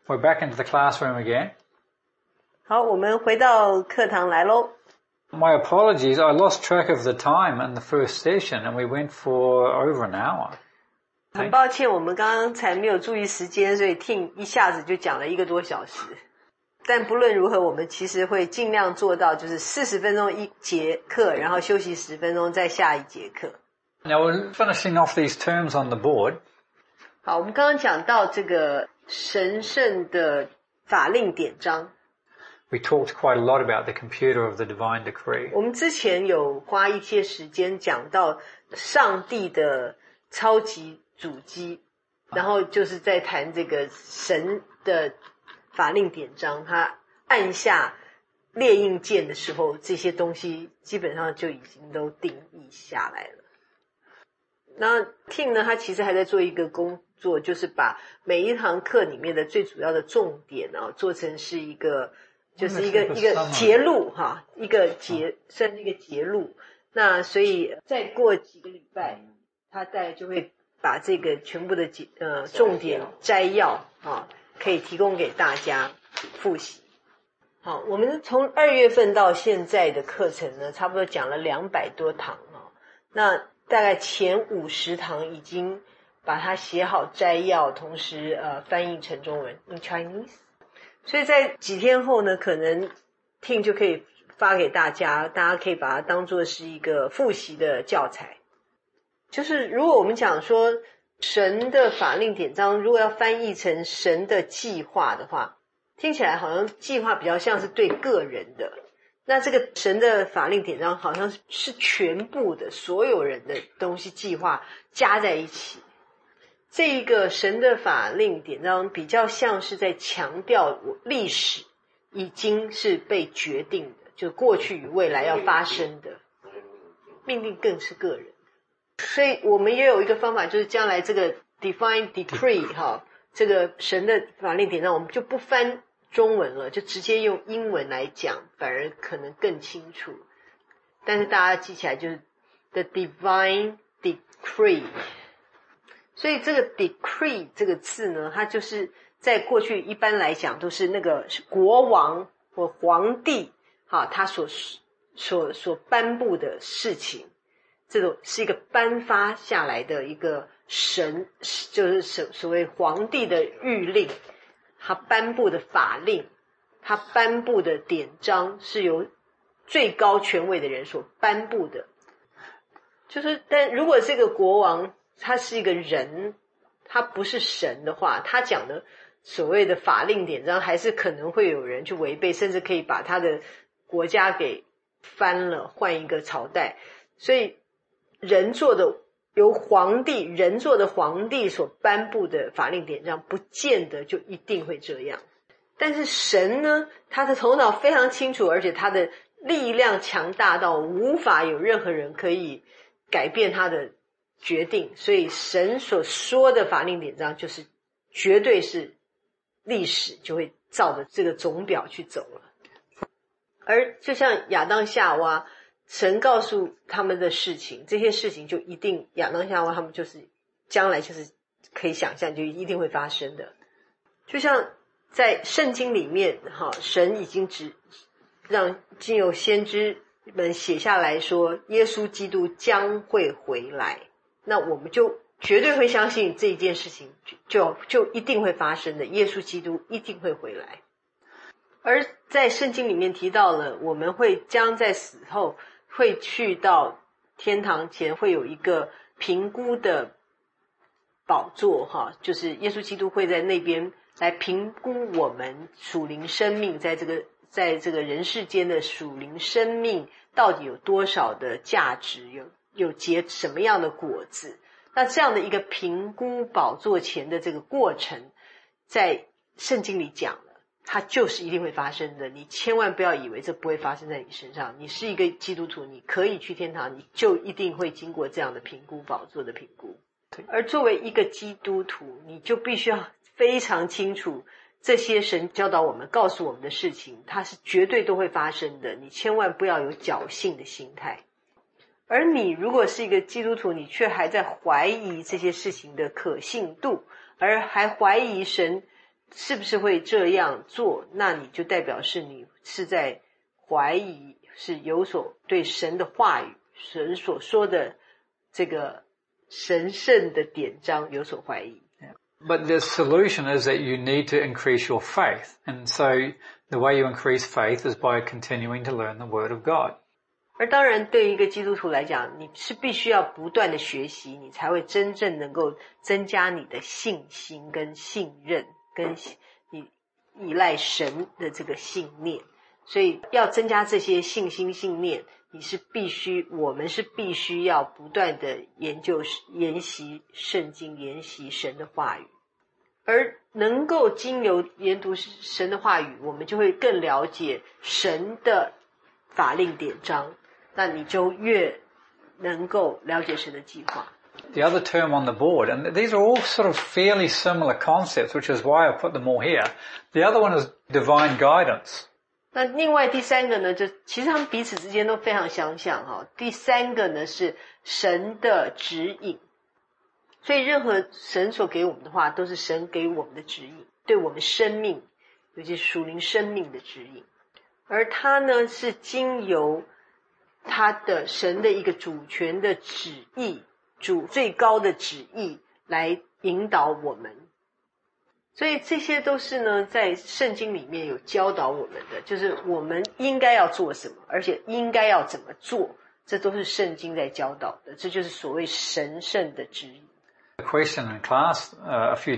We're back into the classroom again. 好，我们回到课堂来咯。 My apologies, I lost track of the time in the first session and we went for over an hour. 很抱歉，我们刚才没有注意时间，所以听一下子就讲了1个多小时。但不论如何，我们其实会尽量做到就是40分钟一节课，然后休息10分钟，再下一节课。 Now we're finishing off these terms on the board. 好，我们刚刚讲到这个神圣的法令典章。 We talked quite a lot about the computer of the divine decree. 我们之前有花一些时间讲到上帝的超级主机，然后就是在谈这个神的法令典章，他按下列印键的时候，这些东西基本上就已经都定义下来了。那 Tim 呢，他其实还在做一个工作，就是把每一堂课里面的最主要的重点做成是一个就是一个节录哈，算是一个节录。那所以再过几个礼拜，他大概就会把这个全部的重点摘要可以提供给大家复习。好，我们从2月份到现在的课程呢，差不多讲了200多堂那大概前50堂已经把它写好摘要，同时翻译成中文 in Chinese。所以在几天后呢，可能 Tim 就可以发给大家，大家可以把它当作是一个复习的教材。就是如果我们讲说神的法令典章，如果要翻译成神的计划的话，听起来好像计划比较像是对个人的，那这个神的法令典章好像是全部的所有人的东西计划加在一起。这一个神的法令典章比较像是在强调历史已经是被决定的，就过去与未来要发生的，命令更是个人。所以我们也有一个方法，就是将来这个 divine decree 这个神的法令典章我们就不翻中文了，就直接用英文来讲，反而可能更清楚。但是大家记起来就是 the divine decree。所以这个 decree 这个字呢，它就是在过去一般来讲都是那个国王或皇帝他所颁布的事情，这种是一个颁发下来的一个神，就是所谓皇帝的谕令，他颁布的法令，他颁布的典章是由最高权威的人所颁布的。就是但如果这个国王他是一个人，他不是神的话，他讲的所谓的法令典章还是可能会有人去违背，甚至可以把他的国家给翻了，换一个朝代。所以人做的人做的皇帝所颁布的法令典章不见得就一定会这样。但是神呢，他的头脑非常清楚，而且他的力量强大到无法有任何人可以改变他的决定，所以神所说的法令典章就是绝对是历史就会照着这个总表去走了。而就像亚当夏娃，神告诉他们的事情，这些事情就一定亚当夏娃他们就是将来就是可以想象就一定会发生的。就像在圣经里面神已经让经由先知们写下来说耶稣基督将会回来，那我们就绝对会相信这一件事情就一定会发生的，耶稣基督一定会回来。而在圣经里面提到了，我们会将在死后会去到天堂前，会有一个评估的宝座就是耶稣基督会在那边来评估我们属灵生命在这个人世间的属灵生命到底有多少的价值，有结什么样的果子。那这样的一个评估宝座前的这个过程，在圣经里讲了，它就是一定会发生的。你千万不要以为这不会发生在你身上，你是一个基督徒，你可以去天堂，你就一定会经过这样的评估宝座的评估。而作为一个基督徒，你就必须要非常清楚这些神教导我们告诉我们的事情，它是绝对都会发生的，你千万不要有侥幸的心态。而你如果是一个基督徒，你却还在怀疑这些事情的可信度，而还怀疑神是不是会这样做，那你就代表是你是在怀疑，是有所对神的话语，神所说的这个神圣的典章有所怀疑。 But the solution is that you need to increase your faith. And so the way you increase faith is by continuing to learn the Word of God. 而当然对于一个基督徒来讲，你是必须要不断的学习，你才会真正能够增加你的信心跟信任，跟你依赖神的这个信念。所以要增加这些信心信念，我们是必须要不断的研习圣经，研习神的话语。而能够经由研读神的话语，我们就会更了解神的法令典章，那你就越能够了解神的计划。 The other term on the board, and these are all sort of fairly similar concepts, which is why I put them all here. The other one is divine guidance. 那另外第三个呢，就其实他们彼此之间都非常相像哈。第三个呢是神的指引，所以任何神所给我们的话，都是神给我们的指引，对我们生命，尤其是属灵生命的指引。而它呢是经由他的神的一个主权的旨意，主最高的旨意来引导我们。所以这些都是呢在圣经里面有教导我们的，就是我们应该要做什么，而且应该要怎么做，这都是圣经在教导的，这就是所谓神圣的指引。 The question in class a few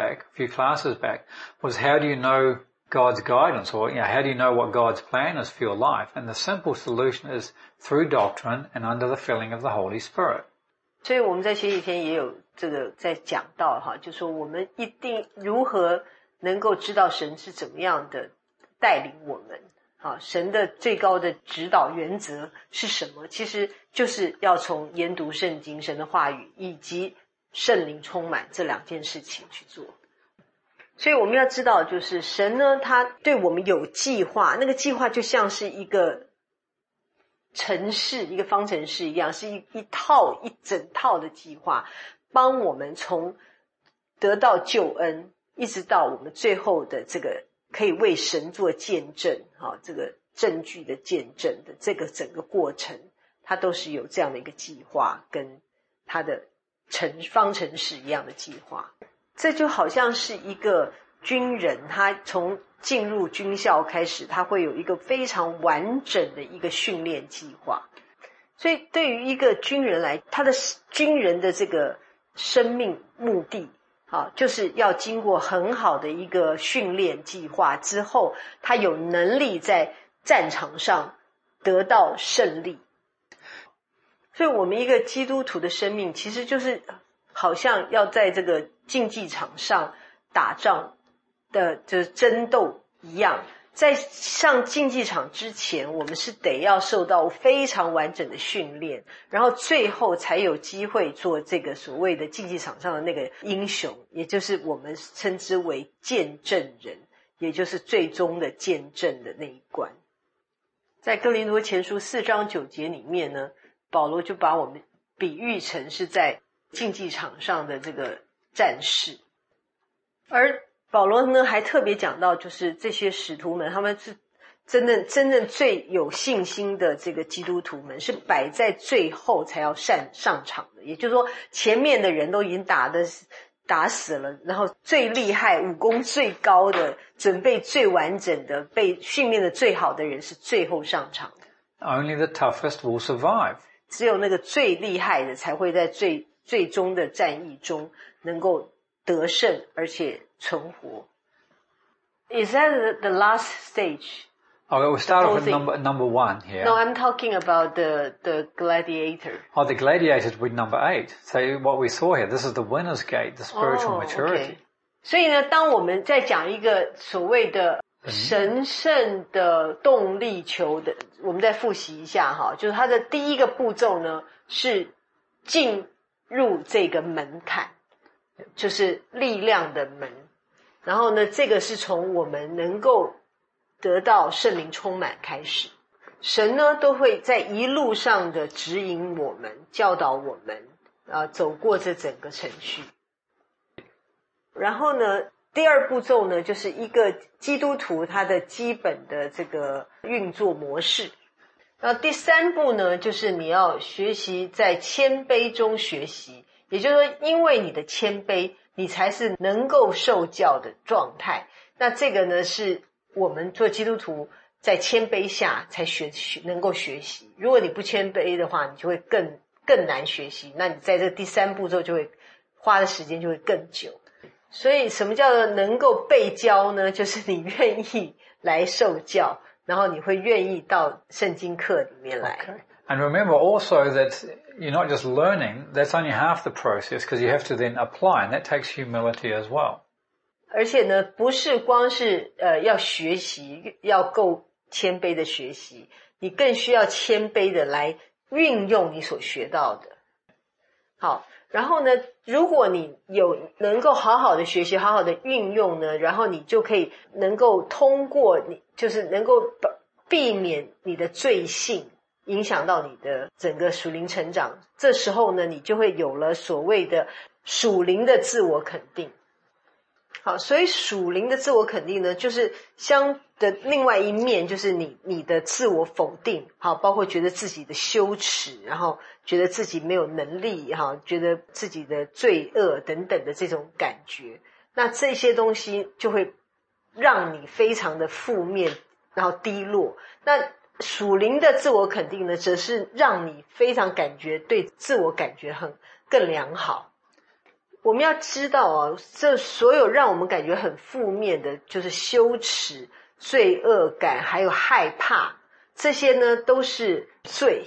classes back, was how do you know God's guidance, or how do you know what God's plan is for your life? And the simple solution is through doctrine and under the filling of the Holy Spirit. 所以我们在前几天也有这个在讲到哈，就说我们一定如何能够知道神是怎么样的带领我们，好，神的最高的指导原则是什么？其实就是要从研读圣经、神的话语以及圣灵充满这两件事情去做。所以我们要知道，就是神呢，他对我们有计划，那个计划就像是一个程式，一个方程式一样，是一整套的计划，帮我们从得到救恩，一直到我们最后的这个可以为神做见证，这个证据的见证的这个整个过程，它都是有这样的一个计划，跟它的方程式一样的计划。这就好像是一个军人，他从进入军校开始，他会有一个非常完整的一个训练计划。所以对于一个军人来，他的军人的这个生命目的，就是要经过很好的一个训练计划之后，他有能力在战场上得到胜利。所以我们一个基督徒的生命，其实就是好像要在这个竞技场上打仗的就是争斗一样，在上竞技场之前，我们是得要受到非常完整的训练，然后最后才有机会做这个所谓的竞技场上的那个英雄，也就是我们称之为见证人，也就是最终的见证的那一关。在哥林多前书4章9节里面呢，保罗就把我们比喻成是在竞技场上的这个战士。而保罗呢还特别讲到，就是这些使徒们，他们是真正最有信心的这个基督徒们，是摆在最后才要上场的。也就是说，前面的人都已经打死了，然后最厉害、武功最高的、准备最完整的、被训练的最好的人是最后上场的。 Only the toughest will survive. 只有那个最厉害的才会在最终的战役中能够得胜，而且存活。Is that the last stage? Okay, we'll start off with number 1 here. No, I'm talking about the gladiator. Oh, the gladiators would number 8. So what we saw here, this is the winner's gate, the spiritual maturity. Okay. 所以呢，当我们在讲一个所谓的神圣的动力球的，我们再复习一下哈，就是它的第一个步骤呢是进入这个门槛，就是力量的门。然后呢，这个是从我们能够得到圣灵充满开始，神呢都会在一路上的指引我们，教导我们走过这整个程序。然后呢， 第二步骤呢，就是一个基督徒他的基本的这个运作模式。然后第三步呢，就是你要学习在谦卑中学习，也就是说因为你的谦卑，你才是能够受教的状态。那这个呢，是我们做基督徒在谦卑下才能够学习。如果你不谦卑的话，你就会更难学习，那你在这第三步骤就会花的时间就会更久。所以什么叫做能够被教呢？就是你愿意来受教，然后你会愿意到圣经课里面来。 Okay. And remember also that you're not just learning, that's only half the process, because you have to then apply, and that takes humility as well. 而且呢，不是光是要学习，要够谦卑的学习，你更需要谦卑的来运用你所学到的。好，然后呢，如果你能够好好的学习，好好的运用呢，然后你就可以能够通过你，就是能够避免你的罪性影响到你的整个属灵成长。这时候呢，你就会有了所谓的属灵的自我肯定。好，所以属灵的自我肯定呢，就是相的另外一面，就是你的自我否定，好，包括觉得自己的羞耻，然后觉得自己没有能力，哈，觉得自己的罪恶等等的这种感觉。那这些东西就会让你非常的负面，然后低落。那属灵的自我肯定呢，则是让你非常对自我感觉更良好。我们要知道啊，这所有让我们感觉很负面的，就是羞耻、罪恶感，还有害怕，这些呢都是罪。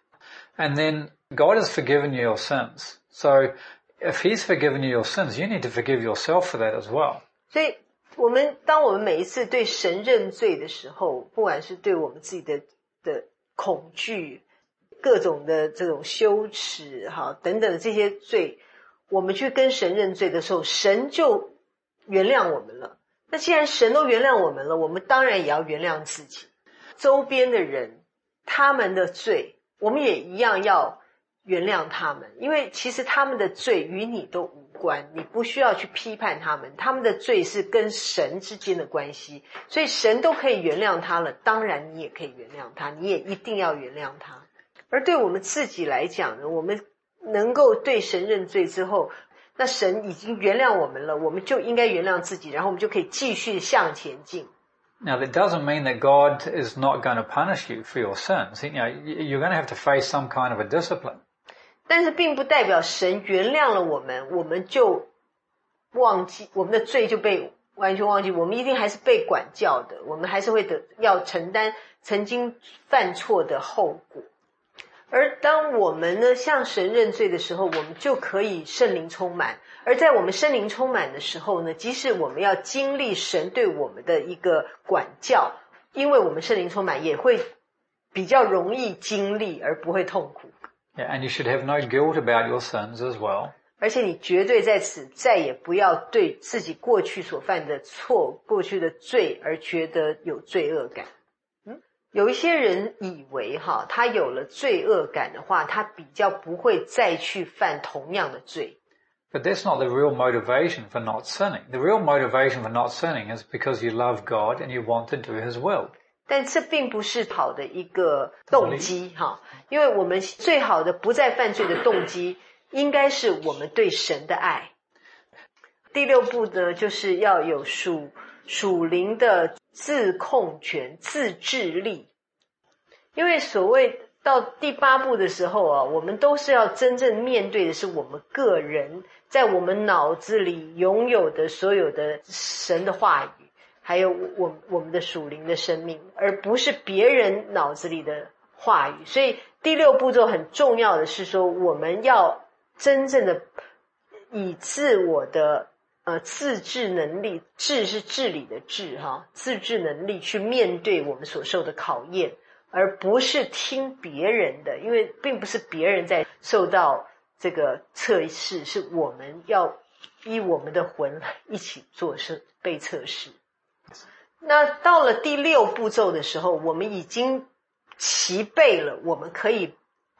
And then God has forgiven you your sins. So if He's forgiven you your sins, you need to forgive yourself for that as well. 所以当我们每一次对神认罪的时候，不管是对我们自己的恐惧、各种的这种羞耻，哈等等的这些罪，我们去跟神认罪的时候，神就原谅我们了。那既然神都原谅我们了，我们当然也要原谅自己。周边的人，他们的罪，我们也一样要原谅他们，因为其实他们的罪与你都无关，你不需要去批判他们，他们的罪是跟神之间的关系，所以神都可以原谅他了，当然你也可以原谅他，你也一定要原谅他。而对我们自己来讲呢，我们能够对神认罪之后，那神已经原谅我们了，我们就应该原谅自己，然后我们就可以继续向前进。 Now, that doesn't mean that God is not going to punish you for your sins. You know, you're going to have to face some kind of a discipline. 但是并不代表神原谅了我们，我们就忘记我们的罪就被完全忘记，我们一定还是被管教的，我们还是会要承担曾经犯错的后果。而当我们呢向神认罪的时候，我们就可以圣灵充满。而在我们圣灵充满的时候呢，即使我们要经历神对我们的一个管教，因为我们圣灵充满，也会比较容易经历，而不会痛苦。 Yeah, and you should have no guilt about your sins as well. 而且你绝对在此再也不要对自己过去所犯的错、过去的罪而觉得有罪恶感。有一些人以为他有了罪恶感的话，他比较不会再去犯同样的罪。 But that's not the real motivation for not sinning. The real motivation for not sinning is because you love God and you want to do His will. 但这并不是好的一个动机因为我们最好的不再犯罪的动机应该是我们对神的爱。第六步呢，就是要有属灵的自控权、自制力。因为所谓到第8步的时候我们都是要真正面对的是我们个人在我们脑子里拥有的所有的神的话语，还有我们的属灵的生命，而不是别人脑子里的话语。所以第6步骤很重要的是说，我们要真正的以自我的自制能力，治是治理的治自制能力去面对我们所受的考验，而不是听别人的，因为并不是别人在受到这个测试，是我们要依我们的魂一起被测试。那到了第6步骤的时候，我们已经齐备了，我们可以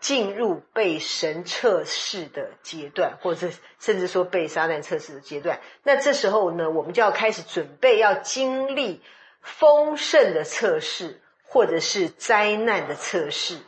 进入被神测试的阶段，或者甚至说被撒旦测试的阶段。那这时候呢，我们就要开始准备要经历丰盛的测试，或者是灾难的测试。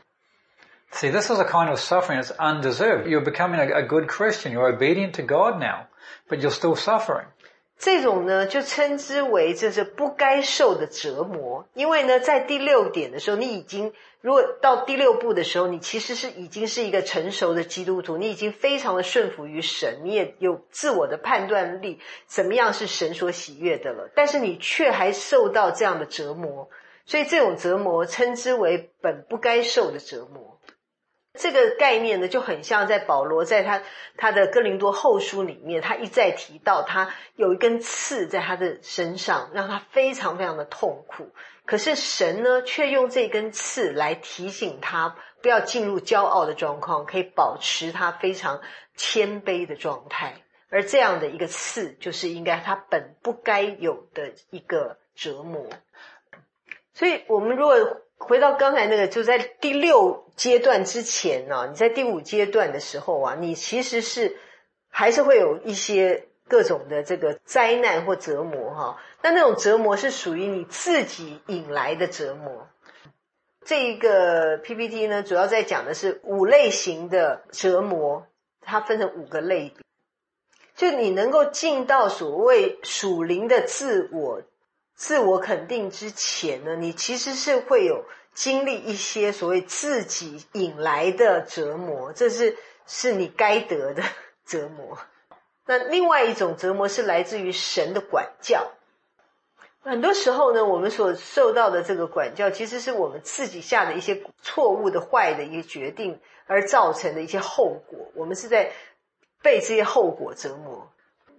See, this is a kind of suffering that's undeserved. You're becoming a good Christian. You're obedient to God now, but you're still suffering. 这种呢，就称之为这是不该受的折磨。因为呢，在第6点的时候，如果到第6步的时候，你其实已经是一个成熟的基督徒，你已经非常的顺服于神，你也有自我的判断力，怎么样是神所喜悦的了。但是你却还受到这样的折磨，所以这种折磨称之为本不该受的折磨。这个概念呢，就很像在保罗在他的哥林多后书里面，他一再提到他有一根刺在他的身上，让他非常非常的痛苦。可是神呢，却用这根刺来提醒他不要进入骄傲的状况，可以保持他非常谦卑的状态。而这样的一个刺，就是应该他本不该有的一个折磨。所以我们如果回到刚才那个，就在第6阶段之前呢，你在第5阶段的时候啊，你其实还是会有一些各种的这个灾难或折磨哈。那种折磨是属于你自己引来的折磨。这一个 PPT 呢，主要在讲的是5类型的折磨，它分成5个类别。就你能够进到所谓属灵的自我肯定之前呢，你其实是会有经历一些所谓自己引来的折磨，这是你该得的折磨。那另外一种折磨是来自于神的管教。很多时候呢，我们所受到的这个管教，其实是我们自己下的一些错误的坏的一个决定而造成的一些后果，我们是在被这些后果折磨。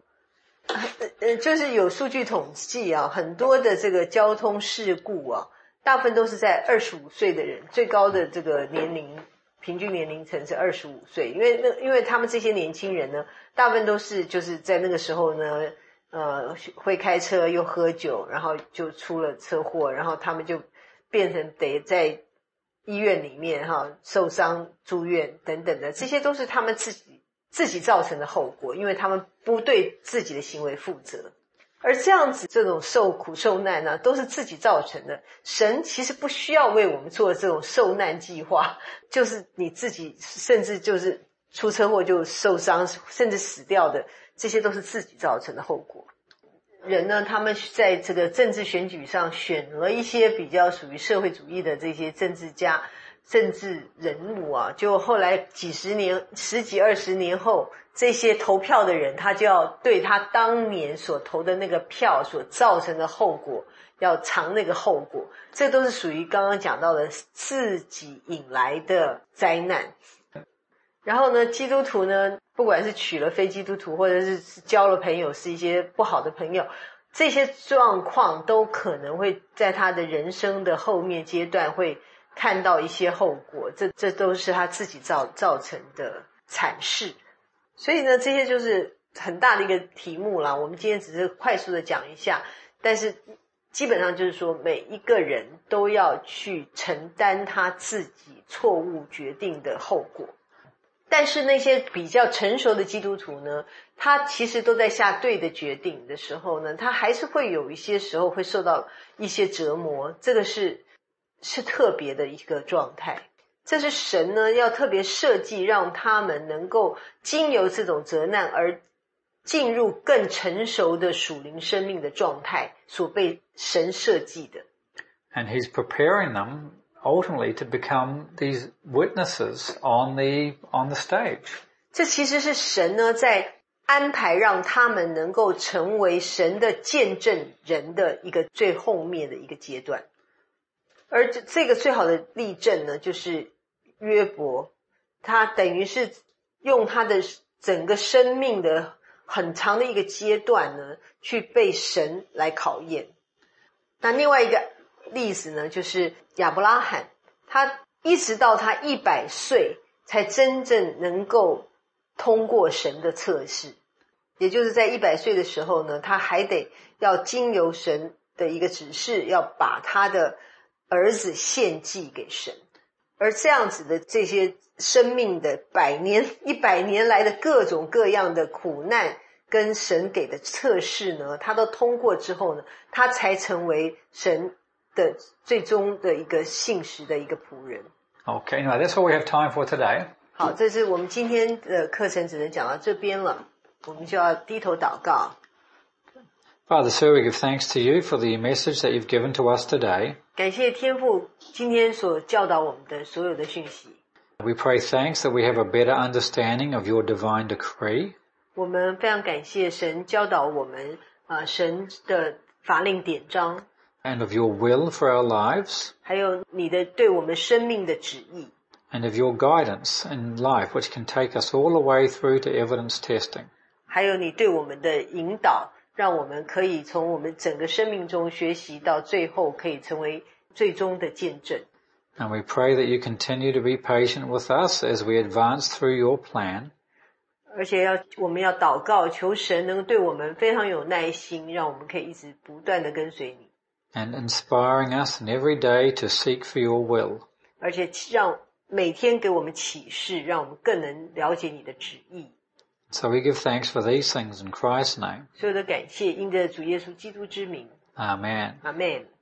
就是有数据统计啊，很多的这个交通事故啊，大部分都是在25岁的人，最高的这个年龄平均年龄层是25岁，因为他们这些年轻人呢，大部分都是就是在那个时候呢，会开车又喝酒，然后就出了车祸，然后他们就变成得在医院里面受伤住院等等的，这些都是他们自己造成的后果，因为他们不对自己的行为负责。而这样子这种受苦受难呢，都是自己造成的。神其实不需要为我们做这种受难计划，就是你自己甚至就是出车祸就受伤甚至死掉的，这些都是自己造成的后果。人呢，他们在这个政治选举上选了一些比较属于社会主义的这些政治家政治人物啊，就后来几十年10几20年后，这些投票的人他就要对他当年所投的那个票所造成的后果要尝那个后果，这都是属于刚刚讲到的自己引来的灾难。然后呢，基督徒呢，不管是娶了非基督徒，或者是交了朋友是一些不好的朋友，这些状况都可能会在他的人生的后面阶段会看到一些后果，这都是他自己造成的惨事。所以呢，这些就是很大的一个题目啦，我们今天只是快速的讲一下，但是基本上就是说每一个人都要去承担他自己错误决定的后果。但是那些比较成熟的基督徒呢，他其实都在下对的决定的时候呢，他还是会有一些时候会受到一些折磨，这个是特别的一个状态。这是神呢要特别设计，让他们能够经由这种责难而进入更成熟的属灵生命的状态，所被神设计的。 And he's preparing them ultimately to become these witnesses on the stage. 这其实是神呢在安排让他们能够成为神的见证人的一个最后面的一个阶段。而这个最好的例证呢，就是约伯，他等于是用他的整个生命的很长的一个阶段呢，去被神来考验。那另外一个例子呢，就是亚伯拉罕，他一直到他100岁才真正能够通过神的测试，也就是在100岁的时候呢，他还得要经由神的一个指示，要把他的儿子献祭给神。而这样子的这些生命的100年来的各种各样的苦难跟神给的测试呢，他都通过之后呢，他才成为神的最终的一个信实的一个仆人。 Okay, anyway, that's all we have time for today. 好，这是我们今天的课程只能讲到这边了，我们就要低头祷告。 Father, Sir, we give thanks to you for the message that you've given to us today. 感谢天父今天所教导我们的所有的讯息。 We pray thanks that we have a better understanding of your divine decree. 我们非常感谢神教导我们神的法令典章， And of your will for our lives, 还有你的对我们生命的旨意， and of your guidance in life, which can take us all the way through to evidence testing. 还有你对我们的引导，让我们可以从我们整个生命中学习到最后可以成为最终的见证。 And we pray that you continue to be patient with us as we advance through your plan. 而且我们要祷告，求神能对我们非常有耐心，让我们可以一直不断的跟随你， And inspiring us in every day to seek for your will. 而且让每天给我们启示，让我们更能了解你的旨意。 So we give thanks for these things in Christ's name. 所有的感谢，因着主耶稣基督之名， Amen. 阿们。